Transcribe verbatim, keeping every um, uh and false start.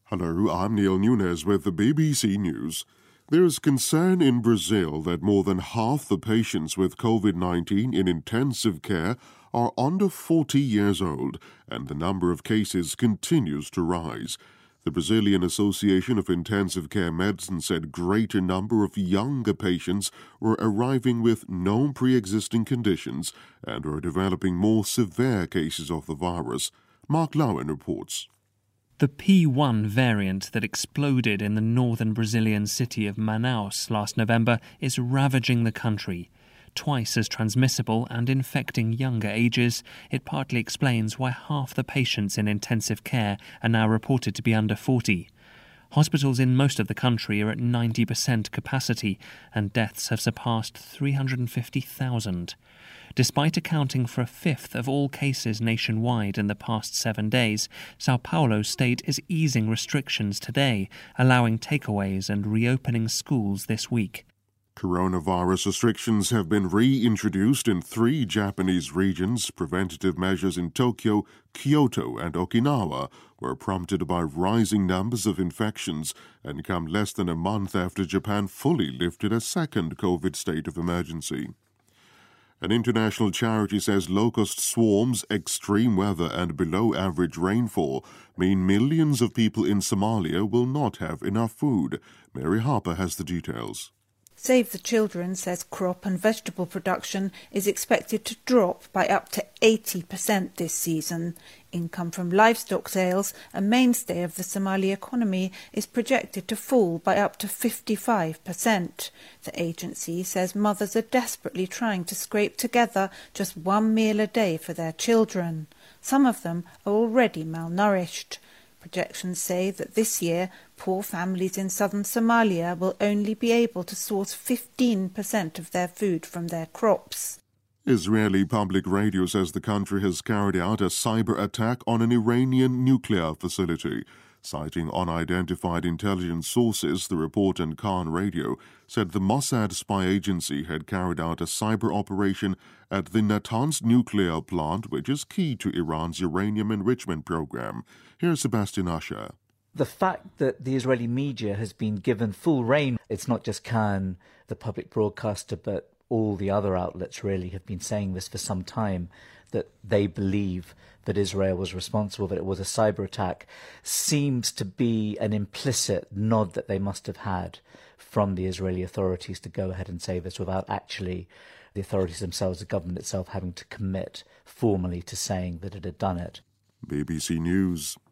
Hello, I'm Neil Nunes with the B B C News. There is concern in Brazil that more than half the patients with COVID nineteen in intensive care are under forty years old, and the number of cases continues to rise. The Brazilian Association of Intensive Care Medicine said greater number of younger patients were arriving with known pre-existing conditions and are developing more severe cases of the virus. Mark Lowen reports. The P one variant that exploded in the northern Brazilian city of Manaus last November is ravaging the country. Twice as transmissible and infecting younger ages, it partly explains why half the patients in intensive care are now reported to be under forty. Hospitals in most of the country are at ninety percent capacity, and deaths have surpassed three hundred fifty thousand. Despite accounting for a fifth of all cases nationwide in the past seven days, Sao Paulo state is easing restrictions today, allowing takeaways and reopening schools this week. Coronavirus restrictions have been reintroduced in three Japanese regions. Preventative measures in Tokyo, Kyoto and Okinawa were prompted by rising numbers of infections and come less than a month after Japan fully lifted a second COVID state of emergency. An international charity says locust swarms, extreme weather and below-average rainfall mean millions of people in Somalia will not have enough food. Mary Harper has the details. Save the Children says crop and vegetable production is expected to drop by up to eighty percent this season. Income from livestock sales, a mainstay of the Somali economy, is projected to fall by up to fifty-five percent. The agency says mothers are desperately trying to scrape together just one meal a day for their children. Some of them are already malnourished. Projections say that this year, poor families in southern Somalia will only be able to source fifteen percent of their food from their crops. Israeli public radio says the country has carried out a cyber attack on an Iranian nuclear facility. Citing unidentified intelligence sources, the report on Khan Radio said the Mossad spy agency had carried out a cyber operation at the Natanz nuclear plant, which is key to Iran's uranium enrichment program. Here's Sebastian Usher. The fact that the Israeli media has been given full rein, it's not just Khan, the public broadcaster, but all the other outlets really have been saying this for some time, that they believe that Israel was responsible, that it was a cyber attack, seems to be an implicit nod that they must have had from the Israeli authorities to go ahead and say this without actually the authorities themselves, the government itself, having to commit formally to saying that it had done it. B B C News.